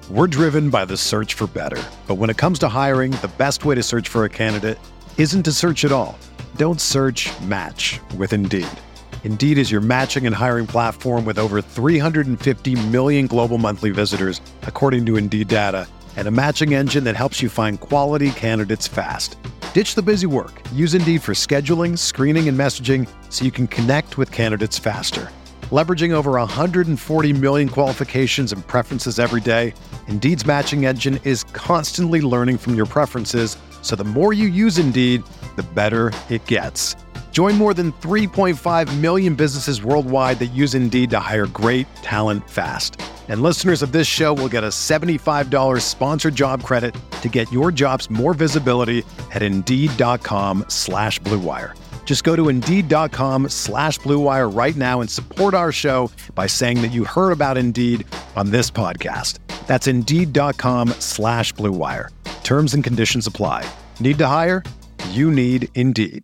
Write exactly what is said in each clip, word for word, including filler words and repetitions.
We're driven by the search for better. But when it comes to hiring, the best way to search for a candidate isn't to search at all. Don't search, match with Indeed. Indeed is your matching and hiring platform with over three hundred fifty million global monthly visitors, according to Indeed data, and a matching engine that helps you find quality candidates fast. Ditch the busy work. Use Indeed for scheduling, screening, and messaging so you can connect with candidates faster. Leveraging over one hundred forty million qualifications and preferences every day, Indeed's matching engine is constantly learning from your preferences, so the more you use Indeed, the better it gets. Join more than three point five million businesses worldwide that use Indeed to hire great talent fast. And listeners of this show will get a seventy-five dollars sponsored job credit to get your jobs more visibility at Indeed.com slash Blue Wire. Just go to Indeed.com slash Blue Wire right now and support our show by saying that you heard about Indeed on this podcast. That's Indeed.com slash Blue Wire. Terms and conditions apply. Need to hire? You need Indeed.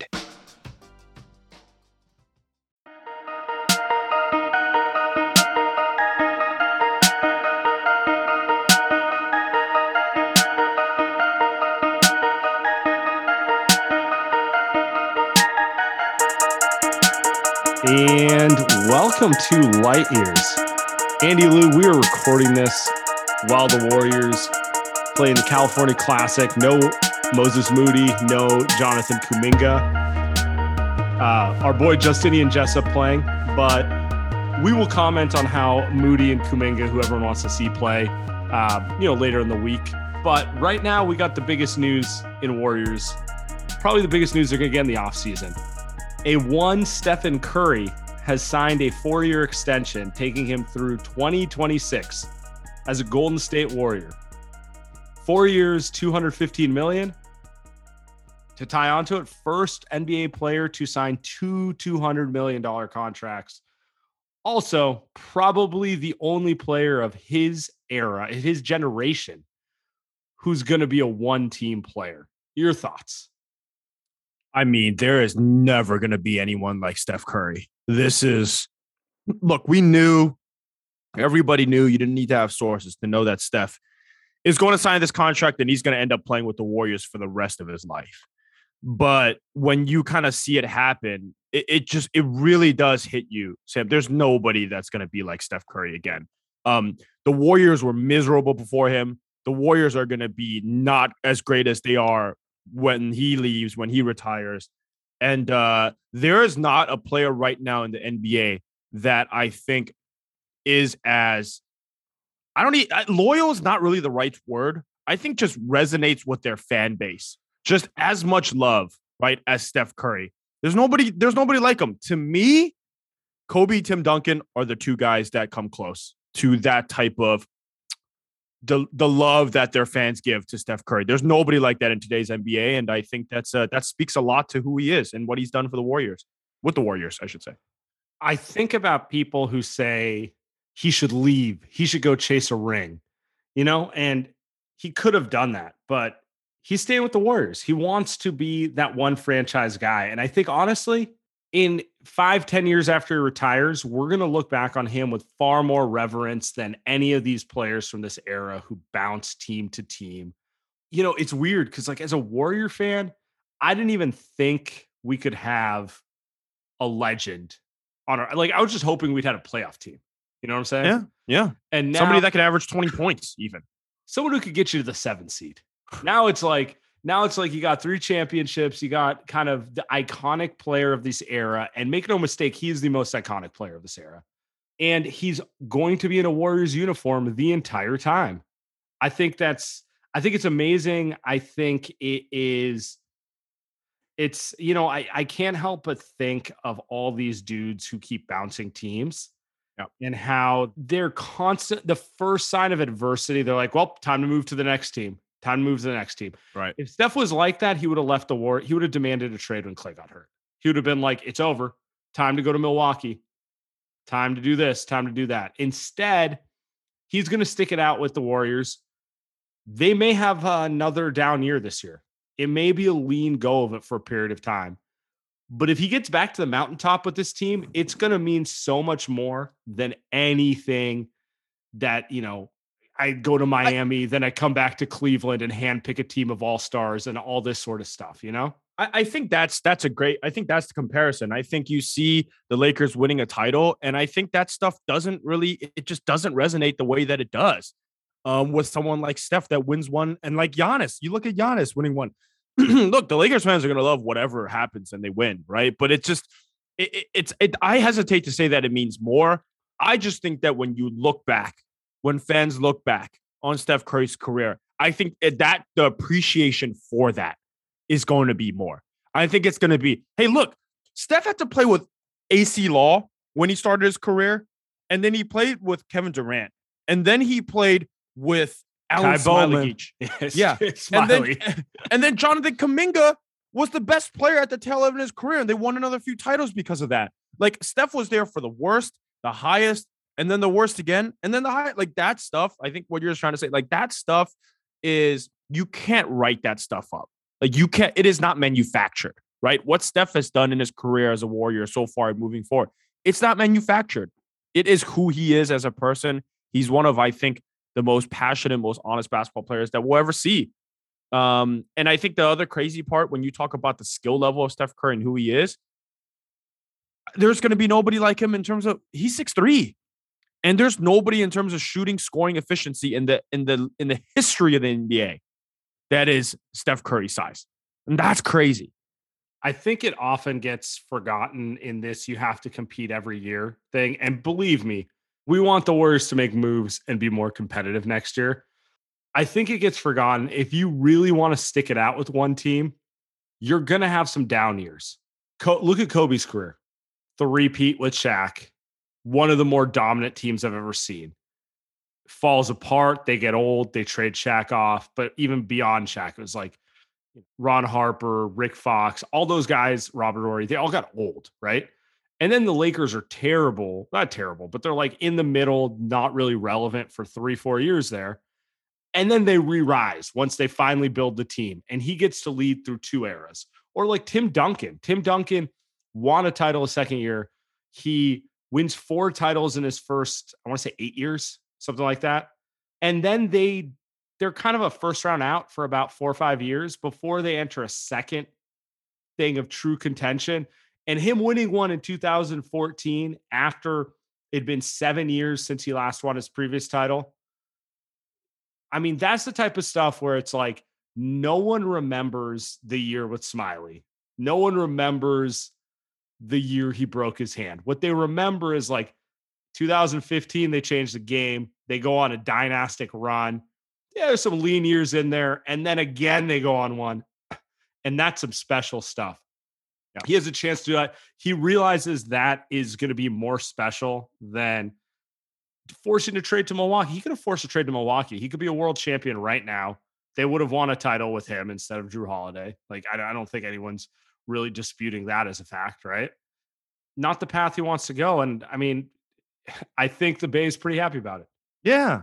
And welcome to Light Years. Andy Lou, we are recording this while the Warriors play in the California Classic. No Moses Moody, no Jonathan Kuminga. Uh, our boy Justinian Jessup playing, but we will comment on how Moody and Kuminga, who everyone wants to see play, uh, you know, later in the week. But right now, we got the biggest news in Warriors. Probably the biggest news they're going to get in the offseason. A one Stephen Curry has signed a four-year extension, taking him through twenty twenty-six as a Golden State Warrior. Four years, two hundred fifteen million dollars. To tie onto it, first N B A player to sign two two hundred million dollars contracts. Also, probably the only player of his era, his generation, who's going to be a one-team player. Your thoughts? I mean, there is never going to be anyone like Steph Curry. This is, look, we knew, everybody knew, you didn't need to have sources to know that Steph is going to sign this contract and he's going to end up playing with the Warriors for the rest of his life. But when you kind of see it happen, it, it just, it really does hit you, Sam. There's nobody that's going to be like Steph Curry again. Um, the Warriors were miserable before him. The Warriors are going to be not as great as they are when he leaves, when he retires. And uh, there is not a player right now in the N B A that I think is as, I don't need, loyal is not really the right word. I think just resonates with their fan base. Just as much love, right, as Steph Curry. There's nobody, there's nobody like him. To me, Kobe, Tim Duncan are the two guys that come close to that type of the the love that their fans give to Steph Curry. There's nobody like that in today's N B A, and I think that's uh, that speaks a lot to who he is and what he's done for the Warriors, with the Warriors, I should say. I think about people who say he should leave, he should go chase a ring, you know, and he could have done that, but he's staying with the Warriors. He wants to be that one franchise guy, and I think honestly, in five, ten years after he retires, we're going to look back on him with far more reverence than any of these players from this era who bounce team to team. You know, it's weird because, like, as a Warrior fan, I didn't even think we could have a legend on our, like, I was just hoping we'd had a playoff team. You know what I'm saying? Yeah. Yeah. And now, somebody that could average twenty points, even. Someone who could get you to the seventh seed. Now it's like, Now it's like you got three championships. You got kind of the iconic player of this era. And make no mistake, he is the most iconic player of this era. And he's going to be in a Warriors uniform the entire time. I think that's, I think it's amazing. I think it is, it's, you know, I, I can't help but think of all these dudes who keep bouncing teams. Yep. And how they're constant, the first sign of adversity, they're like, well, time to move to the next team. Time to move to the next team. Right. If Steph was like that, he would have left the war. He would have demanded a trade when Clay got hurt. He would have been like, it's over. Time to go to Milwaukee. Time to do this. Time to do that. Instead, he's going to stick it out with the Warriors. They may have uh, another down year this year. It may be a lean go of it for a period of time. But if he gets back to the mountaintop with this team, it's going to mean so much more than anything that, you know, I go to Miami, I, then I come back to Cleveland and handpick a team of all-stars and all this sort of stuff, you know? I, I think that's that's a great, I think that's the comparison. I think you see the Lakers winning a title, and I think that stuff doesn't really, it just doesn't resonate the way that it does um, with someone like Steph that wins one. And like Giannis, you look at Giannis winning one. Look, the Lakers fans are going to love whatever happens and they win, right? But it's just, it, it, it's, it, I hesitate to say that it means more. I just think that when you look back, when fans look back on Steph Curry's career, I think that the appreciation for that is going to be more. I think it's going to be, hey, look, Steph had to play with A C Law when he started his career, and then he played with Kevin Durant, and then he played with Alan Smiley. Yes, yeah, Smiley. And then, and then Jonathan Kuminga was the best player at the tail end of his career, and they won another few titles because of that. Like, Steph was there for the worst, the highest, and then the worst again, and then the high. Like, that stuff, I think what you're just trying to say, like, that stuff is, you can't write that stuff up. Like, you can't, it is not manufactured, right? What Steph has done in his career as a Warrior so far moving forward, it's not manufactured. It is who he is as a person. He's one of, I think, the most passionate, most honest basketball players that we'll ever see. Um, and I think the other crazy part, when you talk about the skill level of Steph Curry and who he is, there's going to be nobody like him in terms of, he's six three. And there's nobody in terms of shooting, scoring efficiency in the in the in the history of the N B A that is Steph Curry size. And that's crazy. I think it often gets forgotten in this you have to compete every year thing. And believe me, we want the Warriors to make moves and be more competitive next year. I think it gets forgotten. If you really want to stick it out with one team, you're going to have some down years. Co- look at Kobe's career. The repeat with Shaq. One of the more dominant teams I've ever seen. Falls apart. They get old. They trade Shaq off. But even beyond Shaq, it was like Ron Harper, Rick Fox, all those guys, Robert Horry, they all got old, right? And then the Lakers are terrible. Not terrible, but they're like in the middle, not really relevant for three, four years there. And then they re-rise once they finally build the team. And he gets to lead through two eras. Or like Tim Duncan. Tim Duncan won a title a second year. He wins four titles in his first, I want to say eight years, something like that. And then they, they're kind of a first round out for about four or five years before they enter a second thing of true contention. And him winning one in two thousand fourteen after it'd been seven years since he last won his previous title. I mean, that's the type of stuff where it's like, no one remembers the year with Smiley. No one remembers the year he broke his hand. What they remember is like two thousand fifteen, they changed the game. They go on a dynastic run. Yeah, there's some lean years in there. And then again, they go on one. And that's some special stuff. Yeah. He has a chance to do that. He realizes that is going to be more special than forcing to trade to Milwaukee. He could have forced a trade to Milwaukee. He could be a world champion right now. They would have won a title with him instead of Drew Holiday. Like, I, I don't think anyone's really disputing that as a fact, right? Not the path he wants to go. And I mean, I think the Bay is pretty happy about it. Yeah.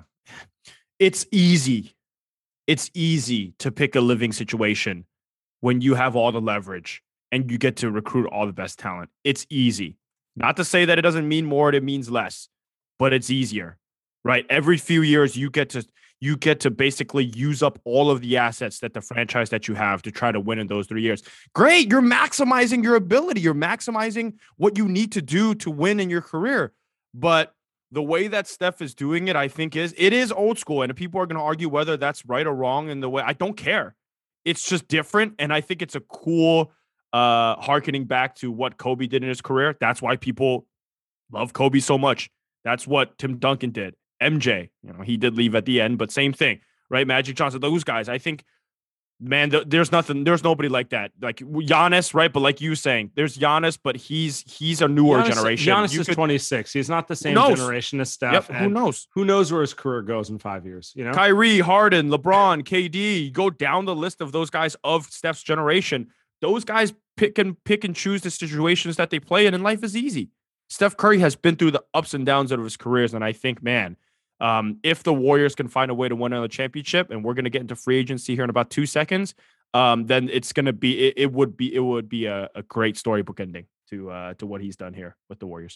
It's easy. It's easy to pick a living situation when you have all the leverage and you get to recruit all the best talent. It's easy. Not to say that it doesn't mean more, it means less, but it's easier, right? Every few years you get to you get to basically use up all of the assets that the franchise that you have to try to win in those three years. Great. You're maximizing your ability. You're maximizing what you need to do to win in your career. But the way that Steph is doing it, I think is, it is old school. And people are going to argue whether that's right or wrong in the way. I don't care. It's just different. And I think it's a cool uh, hearkening back to what Kobe did in his career. That's why people love Kobe so much. That's what Tim Duncan did. M J, you know, he did leave at the end, but same thing, right? Magic Johnson, those guys, I think, man, th- there's nothing, there's nobody like that. Like Giannis, right? But like you saying, there's Giannis, but he's he's a newer Giannis, generation. Giannis you is could, twenty-six. He's not the same generation as Steph. Yep, who knows? Who knows where his career goes in five years? You know, Kyrie, Harden, LeBron, K D. Go down the list of those guys of Steph's generation. Those guys pick and pick and choose the situations that they play in, and life is easy. Steph Curry has been through the ups and downs of his careers, and I think, man, um, if the Warriors can find a way to win another championship, and we're going to get into free agency here in about two seconds, um, then it's going to be it, it would be it would be a, a great storybook ending to uh, to what he's done here with the Warriors.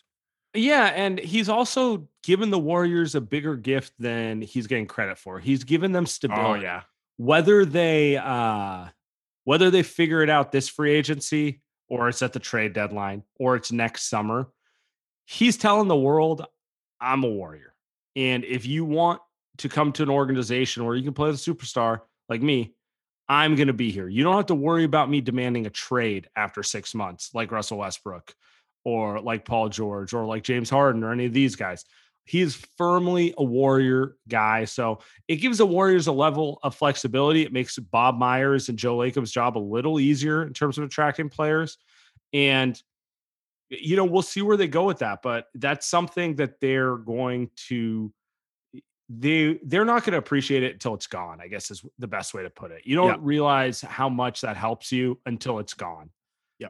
Yeah, and he's also given the Warriors a bigger gift than he's getting credit for. He's given them Oh stability. yeah. Whether they uh whether they figure it out this free agency or it's at the trade deadline or it's next summer, he's telling the world, I'm a Warrior. And if you want to come to an organization where you can play the superstar like me, I'm going to be here. You don't have to worry about me demanding a trade after six months, like Russell Westbrook or like Paul George or like James Harden or any of these guys. He is firmly a Warrior guy. So it gives the Warriors a level of flexibility. It makes Bob Myers and Joe Lacob's job a little easier in terms of attracting players. And, you know, we'll see where they go with that. But that's something that they're going to they they're not going to appreciate it until it's gone, I guess is the best way to put it. You don't Yeah. realize how much that helps you until it's gone. Yep.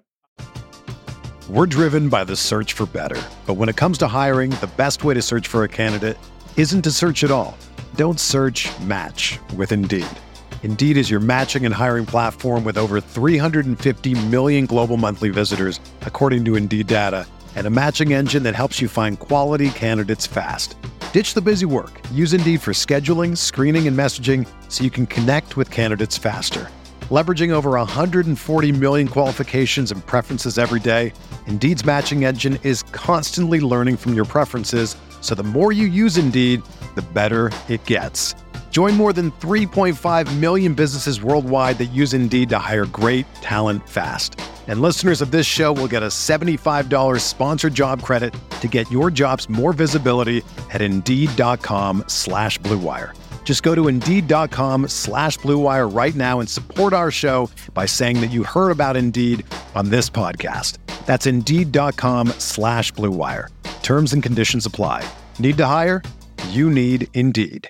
We're driven by the search for better. But when it comes to hiring, the best way to search for a candidate isn't to search at all. Don't search, match with Indeed. Indeed is your matching and hiring platform with over three hundred fifty million global monthly visitors, according to Indeed data, and a matching engine that helps you find quality candidates fast. Ditch the busy work. Use Indeed for scheduling, screening, and messaging so you can connect with candidates faster. Leveraging over one hundred forty million qualifications and preferences every day, Indeed's matching engine is constantly learning from your preferences, so the more you use Indeed, the better it gets. Join more than three point five million businesses worldwide that use Indeed to hire great talent fast. And listeners of this show will get a seventy-five dollars sponsored job credit to get your jobs more visibility at Indeed.com slash Blue Wire. Just go to Indeed.com slash Blue Wire right now and support our show by saying that you heard about Indeed on this podcast. That's Indeed.com slash Blue Wire. Terms and conditions apply. Need to hire? You need Indeed.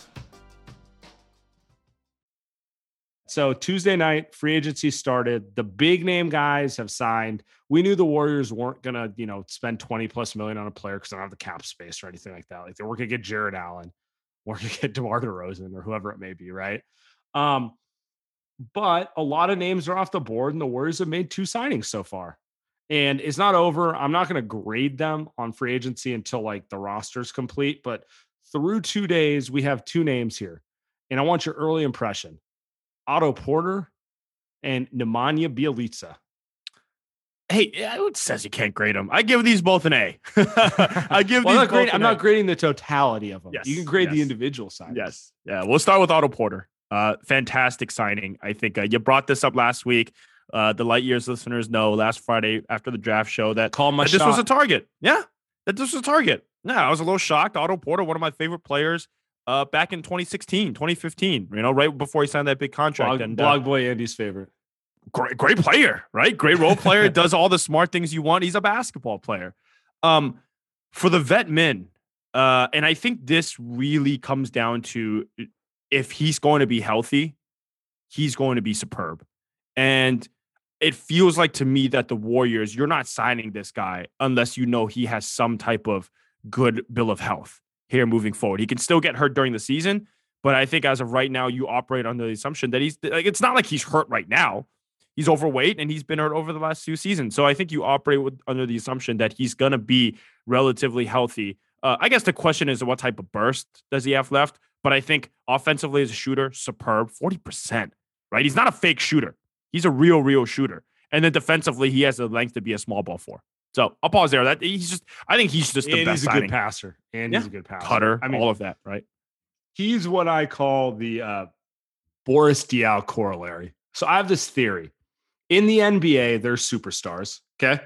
So Tuesday night, free agency started. The big name guys have signed. We knew the Warriors weren't going to, you know, spend twenty plus million on a player because they don't have the cap space or anything like that. Like they weren't going to get Jared Allen or to get DeMar DeRozan or whoever it may be, right? Um, but a lot of names are off the board, and the Warriors have made two signings so far. And it's not over. I'm not going to grade them on free agency until like the roster's complete. But through two days, we have two names here. And I want your early impression. Otto Porter and Nemanja Bjelica. Hey, it says you can't grade them. I give these both an A. I give well, these I'm, not grading, both I'm not grading the totality of them. Yes, You can grade yes. the individual side. Yes. Yeah. We'll start with Otto Porter. Uh, fantastic signing. I think uh, you brought this up last week. Uh, the Light Years listeners know last Friday after the draft show that, Call my that this shot. was a target. Yeah. That this was a target. Yeah. I was a little shocked. Otto Porter, one of my favorite players uh, back in twenty sixteen, twenty fifteen, you know, right before he signed that big contract. Blog, and blog uh, boy Andy's favorite. Great, great player, right? Great role player. Does all the smart things you want. He's a basketball player. Um, for the vet men, uh, and I think this really comes down to if he's going to be healthy, he's going to be superb. And it feels like to me that the Warriors, you're not signing this guy unless you know he has some type of good bill of health here moving forward. He can still get hurt during the season, but I think as of right now, you operate under the assumption that he's like, it's not like he's hurt right now. He's overweight and he's been hurt over the last few seasons. So I think you operate with under the assumption that he's going to be relatively healthy. Uh, I guess the question is what type of burst does he have left? But I think offensively as a shooter, superb, forty percent, right? He's not a fake shooter. He's a real, real shooter. And then defensively, he has the length to be a small ball four. So I'll pause there. That he's just, I think he's just the And best he's a signing. good passer. And Yeah. he's a good passer. Cutter, I mean, all of that, right? he's what I call the uh, Boris Diaw corollary. So I have this theory. In the N B A, there's superstars, okay?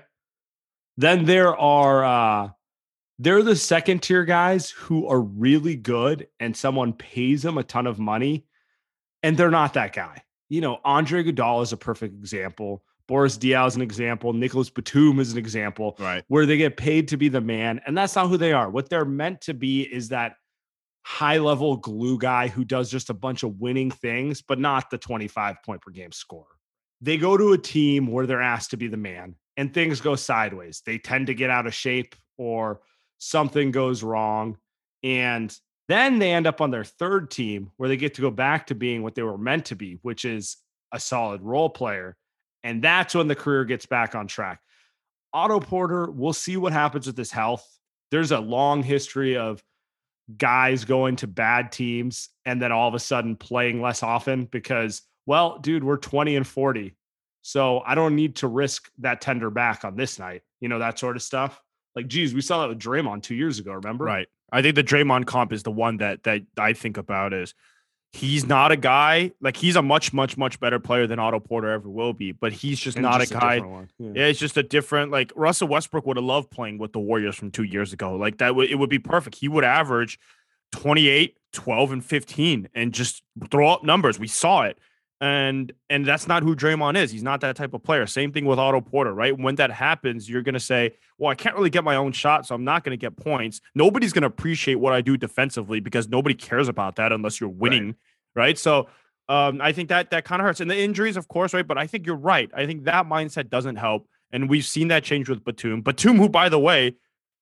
Then there are uh, they're the second tier guys who are really good and someone pays them a ton of money and they're not that guy. You know, Andre Iguodala is a perfect example. Boris Diaw is an example. Nicholas Batum is an example. Right. Where they get paid to be the man, and that's not who they are. What they're meant to be is that high-level glue guy who does just a bunch of winning things, but not the twenty-five point per game scorer. They go to a team where they're asked to be the man and things go sideways. They tend to get out of shape or something goes wrong. And then they end up on their third team where they get to go back to being what they were meant to be, which is a solid role player. And that's when the career gets back on track. Otto Porter, we'll see what happens with his health. There's a long history of guys going to bad teams and then all of a sudden playing less often because, well, dude, we're twenty and forty. So I don't need to risk that tender back on this night. You know, that sort of stuff. Like, geez, we saw that with Draymond two years ago, remember? Right. I think the Draymond comp is the one that that I think about is he's not a guy, like he's a much, much, much better player than Otto Porter ever will be, but he's just And not just a a guy. different one. Yeah. Yeah, it's just a different, like Russell Westbrook would have loved playing with the Warriors from two years ago. Like that would, it would be perfect. He would average twenty-eight, twelve, and fifteen and just throw up numbers. We saw it. And and that's not who Draymond is. He's not that type of player. Same thing with Otto Porter, right? When that happens, you're going to say, well, I can't really get my own shot, so I'm not going to get points. Nobody's going to appreciate what I do defensively because nobody cares about that unless you're winning, right? right? So um, I think that that kind of hurts. And the injuries, of course, right? But I think you're right. I think that mindset doesn't help. And we've seen that change with Batum. Batum, who, by the way,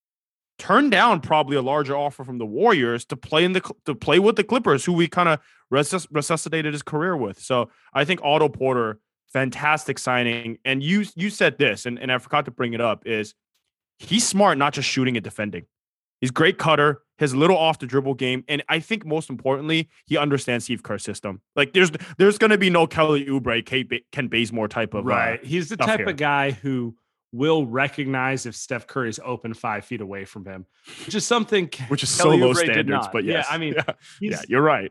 turned down probably a larger offer from the Warriors to play in the to play with the Clippers, who we kind of resus- resuscitated his career with. So I think Otto Porter, fantastic signing. And you you said this, and, and I forgot to bring it up, is he's smart, not just shooting and defending. He's great cutter, his little off the dribble game, and I think most importantly, he understands Steve Kerr's system. Like there's there's going to be no Kelly Oubre, Ken Bazemore type of right. Uh, he's the type here. of guy who will recognize if Steph Curry is open five feet away from him, which is something which is Kelly so low Oubre standards. But yes. yeah, I mean, yeah. yeah, you're right.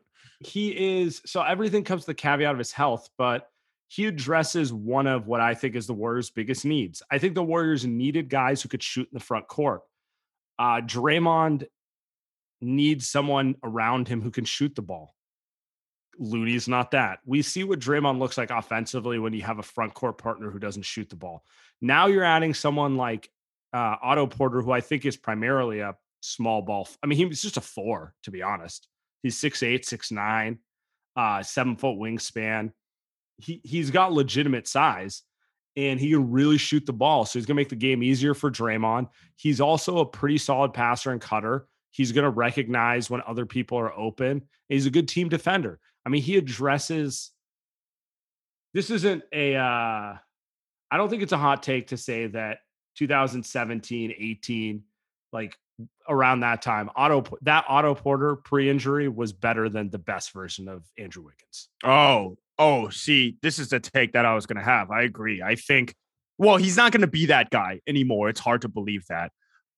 He is so everything comes to the caveat of his health, but he addresses one of what I think is the Warriors' biggest needs. I think the Warriors needed guys who could shoot in the front court. Uh, Draymond needs someone around him who can shoot the ball. Looney's not that. We see what Draymond looks like offensively when you have a front court partner who doesn't shoot the ball. Now you're adding someone like uh, Otto Porter, who I think is primarily a small ball. I mean, he was just a four, to be honest. He's six eight, six nine, uh, seven foot wingspan. He, he's got legitimate size and he can really shoot the ball. So he's going to make the game easier for Draymond. He's also a pretty solid passer and cutter. He's going to recognize when other people are open. He's a good team defender. I mean, he addresses, this isn't a, uh, I don't think it's a hot take to say that two thousand seventeen, eighteen, like around that time, Otto, that Otto Porter pre-injury was better than the best version of Andrew Wiggins. Oh, oh, see, this is the take that I was going to have. I agree. I think, well, he's not going to be that guy anymore. It's hard to believe that.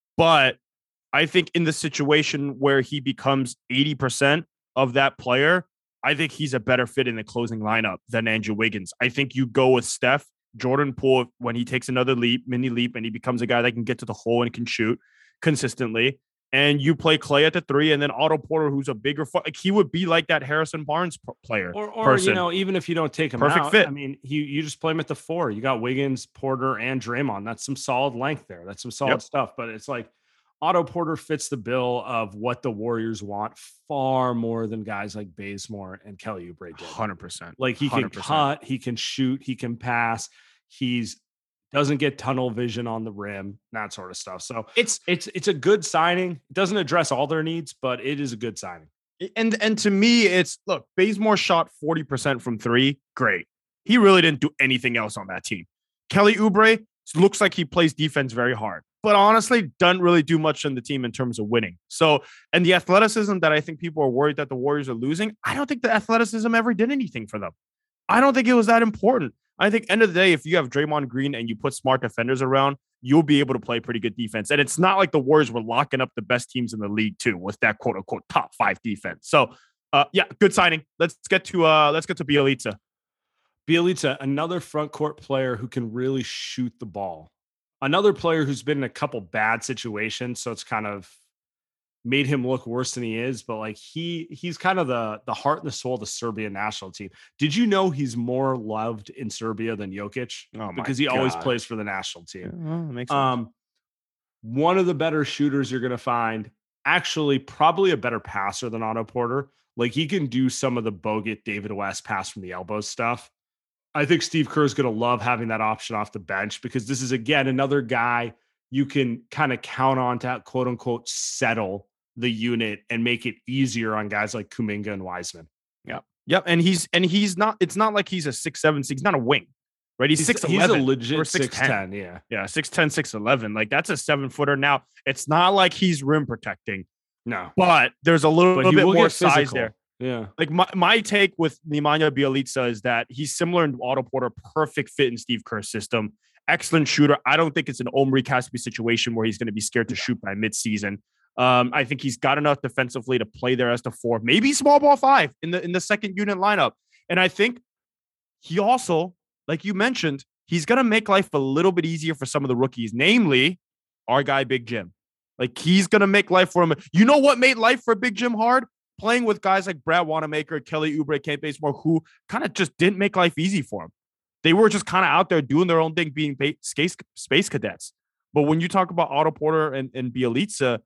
But I think in the situation where he becomes eighty percent of that player, I think he's a better fit in the closing lineup than Andrew Wiggins. I think you go with Steph, Jordan Poole, when he takes another leap, mini leap, and he becomes a guy that can get to the hole and can shoot consistently. And you play Clay at the three, and then Otto Porter, who's a bigger, like he would be like that Harrison Barnes p- player. Or, or person. you know, even if you don't take him Perfect out, fit. I mean, you you just play him at the four. You got Wiggins, Porter, and Draymond. That's some solid length there. That's some solid Yep. stuff. But it's like Otto Porter fits the bill of what the Warriors want far more than guys like Bazemore and Kelly Oubre did. one hundred percent. Like he one hundred can percent. cut, he can shoot, he can pass. He's doesn't get tunnel vision on the rim, that sort of stuff. So It's it's it's a good signing. It doesn't address all their needs, but it is a good signing. and and to me, it's look, Bazemore shot forty percent from three. Great. He really didn't do anything else on that team. Kelly Oubre looks like he plays defense very hard, but honestly, doesn't really do much on the team in terms of winning. So, and the athleticism that I think people are worried that the Warriors are losing, I don't think the athleticism ever did anything for them. I don't think it was that important. I think end of the day, if you have Draymond Green and you put smart defenders around, you'll be able to play pretty good defense. And it's not like the Warriors were locking up the best teams in the league too with that quote unquote top five defense. So uh, yeah, good signing. Let's get to uh, let's get to Bjelica. Bjelica, another front court player who can really shoot the ball. Another player who's been in a couple bad situations, so it's kind of made him look worse than he is, but like he he's kind of the the heart and the soul of the Serbian national team. Did you know he's more loved in Serbia than Jokic? Oh, because he God. always plays for the national team. Yeah, well, makes sense. Um, one of the better shooters you're going to find, actually probably a better passer than Otto Porter. Like he can do some of the Bogut, David West pass from the elbow stuff. I think Steve Kerr is going to love having that option off the bench because this is, again, another guy you can kind of count on to quote unquote settle the unit and make it easier on guys like Kuminga and Wiseman. Yeah. Yep. And he's, and he's not, it's not like he's a six, seven, six, he's not a wing. right? He's, He's, six he's eleven a legit or six ten. Yeah. Yeah, six ten, six eleven. Like that's a seven footer. Now, it's not like he's rim protecting, No. but there's a little, But little he bit will more get size physical. there. Yeah. Like my, my take with Nemanja Bjelica is that he's similar in Otto Porter, perfect fit in Steve Kerr's system. Excellent shooter. I don't think it's an Omri Caspi situation where he's going to be scared to shoot by midseason. Um, I think he's got enough defensively to play there as the four, maybe small ball five in the in the second unit lineup. And I think he also, like you mentioned, he's going to make life a little bit easier for some of the rookies, namely our guy, Big Jim. Like he's going to make life for him. You know what made life for Big Jim hard? Playing with guys like Brad Wanamaker, Kelly Oubre, Kent Bazemore, who kind of just didn't make life easy for him. They were just kind of out there doing their own thing, being space, space cadets. But when you talk about Otto Porter and, and Bjelica,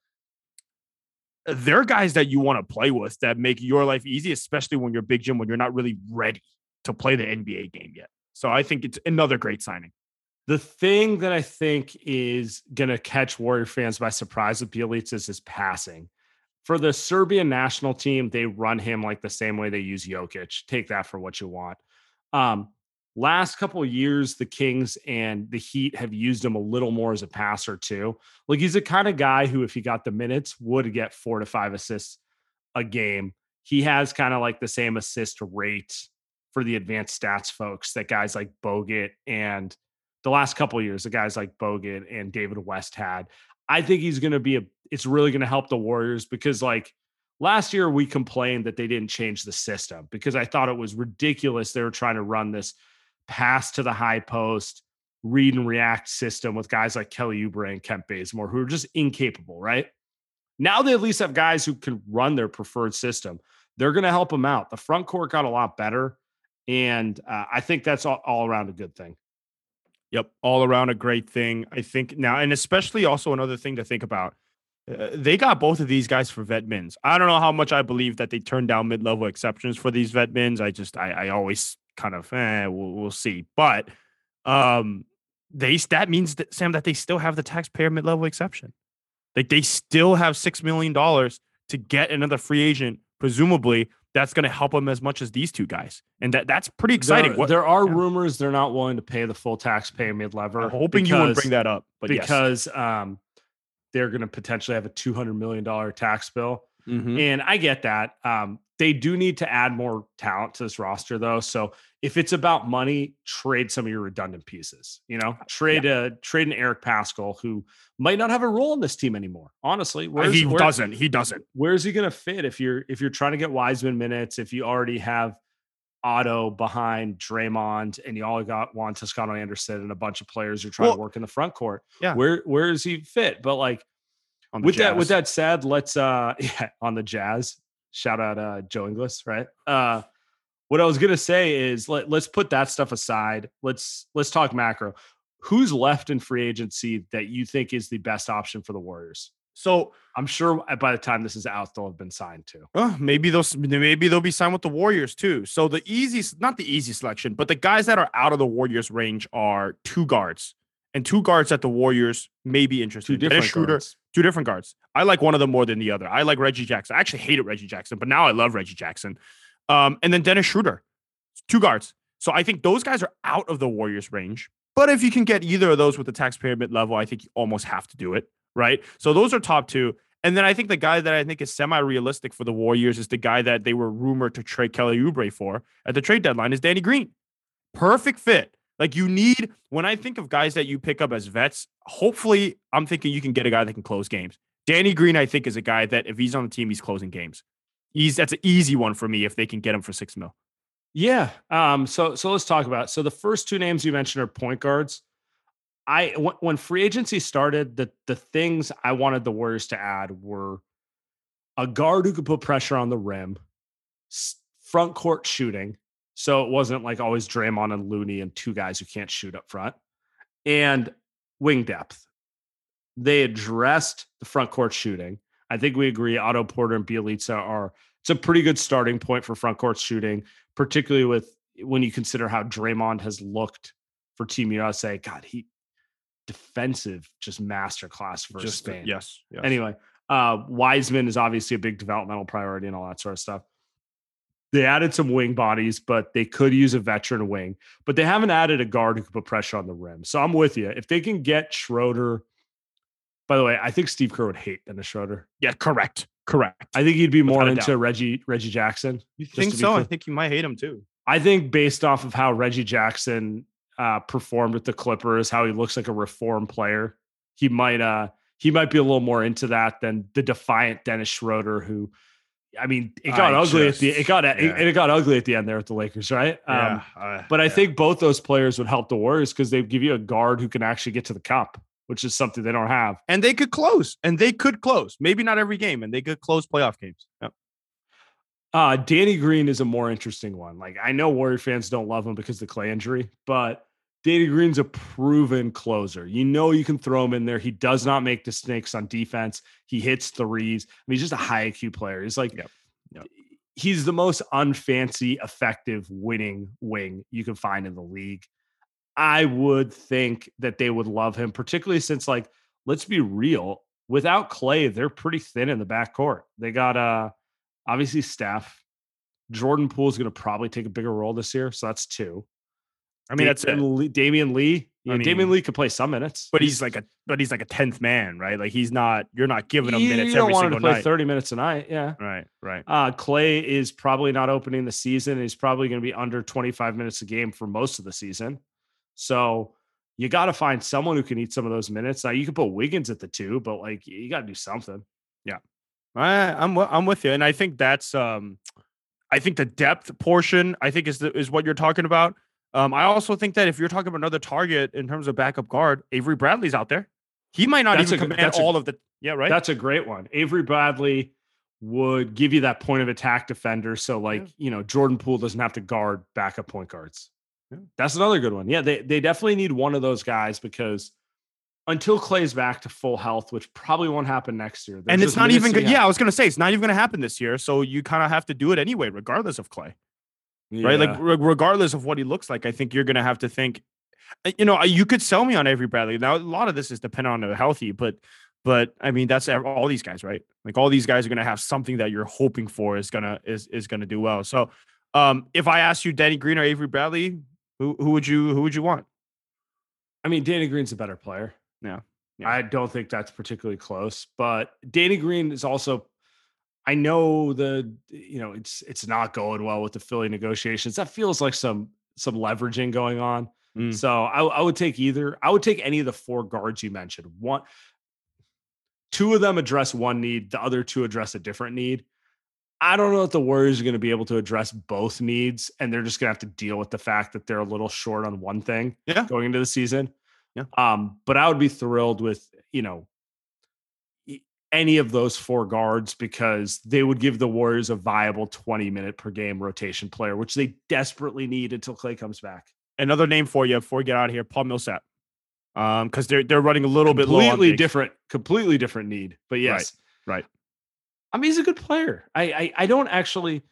they're guys that you want to play with that make your life easy, especially when you're Big Jim, when you're not really ready to play the N B A game yet. So I think it's another great signing. The thing that I think is going to catch Warrior fans by surprise with Bjelica is his passing. For the Serbian national team, they run him like the same way they use Jokic. Take that for what you want. Um, last couple of years, the Kings and the Heat have used him a little more as a passer too. Like he's the kind of guy who, if he got the minutes, would get four to five assists a game. He has kind of like the same assist rate for the advanced stats folks that guys like Bogut and the last couple of years, the guys like Bogut and David West had. I think he's going to be a, it's really going to help the Warriors because like last year we complained that they didn't change the system because I thought it was ridiculous. They were trying to run this pass to the high post, read and react system with guys like Kelly Oubre and Kent Bazemore, who are just incapable, right? Now they at least have guys who can run their preferred system. They're going to help them out. The front court got a lot better. And uh, I think that's all, all around a good thing. Yep. All around a great thing. I think now, and especially also another thing to think about. Uh, they got both of these guys for vet mins. I don't know how much I believe that they turned down mid-level exceptions for these vet mins. I just, I, I always kind of, eh, we'll, we'll see. But um, they, that means that, Sam, that they still have the taxpayer mid-level exception. Like they still have six million dollars to get another free agent, presumably. That's going to help them as much as these two guys. And that that's pretty exciting. There, what, there are yeah. rumors they're not willing to pay the full taxpayer mid-level. I'm hoping because, you wouldn't bring that up. But because yes. um, they're going to potentially have a two hundred million dollars tax bill. Mm-hmm. And I get that. Um, they do need to add more talent to this roster, though. So if it's about money, trade some of your redundant pieces. You know, trade yeah. a trade an Eric Paschall who might not have a role in this team anymore. Honestly, where's, he where, doesn't. He doesn't. Where's he going to fit if you're if you're trying to get Wiseman minutes? If you already have Otto behind Draymond and you all got Juan Toscano Anderson and a bunch of players you're trying well, to work in the front court. Yeah, where where does he fit? But like with Jazz. that with that said, let's uh yeah on the Jazz. Shout out uh, Joe Ingles, right? Uh, what I was gonna say is let, let's put that stuff aside. Let's let's talk macro. Who's left in free agency that you think is the best option for the Warriors? So I'm sure by the time this is out, they'll have been signed too. Uh, maybe those maybe they'll be signed with the Warriors too. So the easiest, not the easy selection, but the guys that are out of the Warriors range are two guards. And two guards that the Warriors may be interested two in. Different shooter, guards. Two different guards. I like one of them more than the other. I like Reggie Jackson. I actually hated Reggie Jackson, but now I love Reggie Jackson. Um, and then Dennis Schroeder. Two guards. So I think those guys are out of the Warriors range. But if you can get either of those with the taxpayer mid-level, I think you almost have to do it, right? So those are top two. And then I think the guy that I think is semi-realistic for the Warriors is the guy that they were rumored to trade Kelly Oubre for at the trade deadline is Danny Green. Perfect fit. Like you need, when I think of guys that you pick up as vets, hopefully I'm thinking you can get a guy that can close games. Danny Green, I think, is a guy that if he's on the team, he's closing games. He's that's an easy one for me if they can get him for six mil. Yeah. Um, so so let's talk about it. So the first two names you mentioned are point guards. I w- when free agency started, the the things I wanted the Warriors to add were a guard who could put pressure on the rim, front court shooting. So it wasn't like always Draymond and Looney and two guys who can't shoot up front, and wing depth. They addressed the front court shooting. I think we agree Otto Porter and Bjelica are, it's a pretty good starting point for front court shooting, particularly with when you consider how Draymond has looked for Team U S A. God, he defensive, just masterclass for just, Spain. Yes, yes. Anyway, uh, Wiseman is obviously a big developmental priority and all that sort of stuff. They added some wing bodies, but they could use a veteran wing. But they haven't added a guard who can put pressure on the rim. So I'm with you. If they can get Schroeder, by the way, I think Steve Kerr would hate Dennis Schroeder. Yeah, correct. Correct. I think he'd be more Without a into doubt. Reggie Reggie Jackson. You think so? I think you might hate him too. I think based off of how Reggie Jackson uh, performed with the Clippers, how he looks like a reformed player, he might uh, he might be a little more into that than the defiant Dennis Schroeder, who, I mean, it got I ugly just- at the it got yeah. it, it got ugly at the end there with the Lakers, right? Um, yeah, uh, but I yeah. think both those players would help the Warriors because they give you a guard who can actually get to the cup, which is something they don't have. and they could close, and they could close. Maybe not every game, and they could close playoff games. Yep. Uh, Danny Green is a more interesting one. Like, I know Warrior fans don't love him because of the Clay injury, but Danny Green's a proven closer. You know, you can throw him in there. He does not make mistakes on defense. He hits threes. I mean, he's just a high I Q player. He's like, Yep. Yep. he's the most unfancy, effective winning wing you can find in the league. I would think that they would love him, particularly since, like, let's be real, without Clay, they're pretty thin in the backcourt. They got, uh, obviously Steph. Jordan Poole is going to probably take a bigger role this year. So that's two. I mean, that's it. Damian Lee, Damian Lee. Yeah, I mean- Damian Lee could play some minutes, But he's like a but he's like a tenth man, right? Like he's not. You're not giving him you, minutes you don't every want him single to play night. thirty minutes a night. Yeah. Right. Right. Uh, Clay is probably not opening the season. He's probably going to be under twenty-five minutes a game for most of the season. So you got to find someone who can eat some of those minutes. Now you can put Wiggins at the two, but like you got to do something. I, I'm wi- I'm with you, and I think that's um, I think the depth portion I think is the, is what you're talking about. Um, I also think that if you're talking about another target in terms of backup guard, Avery Bradley's out there. He might not That's even a good- command that's a- all of the yeah right. That's a great one. Avery Bradley would give you that point of attack defender. So like, Yeah. you know, Jordan Poole doesn't have to guard backup point guards. Yeah. That's another good one. Yeah. They, they definitely need one of those guys because until Clay's back to full health, which probably won't happen next year. and there's it's just not minutes even to good. be Yeah, had. I was gonna say it's not even gonna happen this year. So you kind of have to do it anyway, regardless of Clay. Right? Like Yeah. re- regardless of what he looks like, I think you're gonna have to think. uh, You know, uh, you could sell me on Avery Bradley. Now a lot of this is dependent on how healthy, but but I mean that's ev- all these guys, right? Like all these guys are gonna have something that you're hoping for is gonna is is gonna do well. So um, if I asked you Danny Green or Avery Bradley, who who would you who would you want? I mean, Danny Green's a better player. Yeah. Yeah. I don't think that's particularly close, but Danny Green is also, I know the, you know, it's, it's not going well with the Philly negotiations. That feels like some, some leveraging going on. Mm. So I, I would take either, I would take any of the four guards you mentioned. One, two of them address one need. The other two address a different need. I don't know if the Warriors are going to be able to address both needs, and they're just going to have to deal with the fact that they're a little short on one thing Yeah. going into the season. Yeah. Um, but I would be thrilled with, you know, e- any of those four guards because they would give the Warriors a viable twenty minute per game rotation player, which they desperately need until Clay comes back. Another name for you before we get out of here, Paul Millsap. Um, because they're they're running a little bit low on Completely bigs. different, completely different need. But yes, right. I mean, he's a good player. I, I, I don't actually,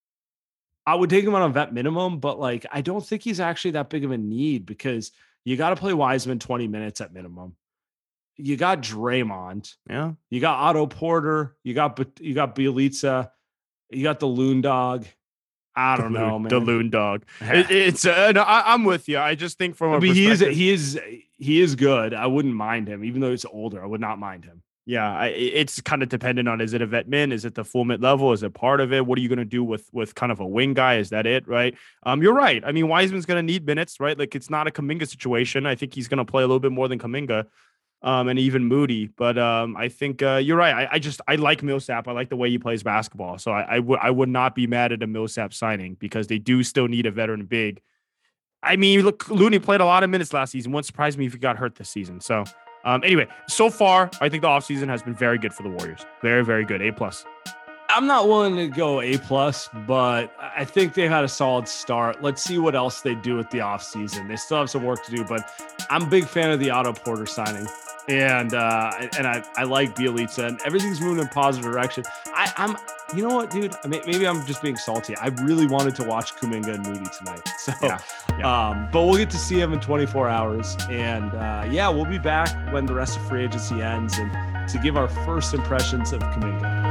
I would take him on a vet minimum, but like, I don't think he's actually that big of a need because you got to play Wiseman twenty minutes at minimum. You got Draymond, Yeah. you got Otto Porter, you got, Bat- you got Bielitsa, you got the Loon Dog. I don't The know, loon- man. The loon dog. It- it's uh, no, I, I'm with you. I just think from a I mean, he is, perspective- he is, he is good. I wouldn't mind him, even though he's older. I would not mind him. yeah, I, it's kind of dependent on, is it a vet min? Is it the full mid level? Is it part of it? What are you going to do with with kind of a wing guy? Is that it? Right. Um, you're right. I mean, Wiseman's going to need minutes, right? Like it's not a Kuminga situation. I think he's going to play a little bit more than Kuminga. Um, and even Moody, but um, I think uh, you're right. I, I just I like Millsap. I like the way he plays basketball. So I, I would I would not be mad at a Millsap signing because they do still need a veteran big. I mean, look, Looney played a lot of minutes last season. Wouldn't surprise me if he got hurt this season. So um, anyway, so far I think the offseason has been very good for the Warriors. Very very good. A plus. I'm not willing to go A plus, but I think they've had a solid start. Let's see what else they do with the offseason. They still have some work to do, but I'm a big fan of the Otto Porter signing. And uh, and I, I like Bielitsa, and everything's moving in a positive direction. I, I'm, you know what, dude? I mean, maybe I'm just being salty. I really wanted to watch Kuminga and Moody tonight. So, Yeah, yeah. Um, but we'll get to see him in twenty-four hours. And uh, yeah, we'll be back when the rest of free agency ends and to give our first impressions of Kuminga.